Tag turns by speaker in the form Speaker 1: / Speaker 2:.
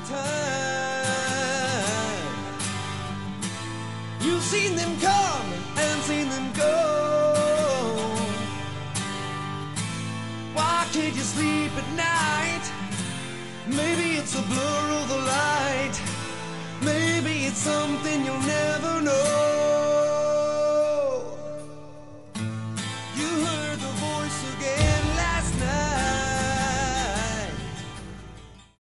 Speaker 1: time. You've seen them come and seen them go. Why can't you sleep at night? Maybe it's a blur of the light. Maybe it's something you'll never know.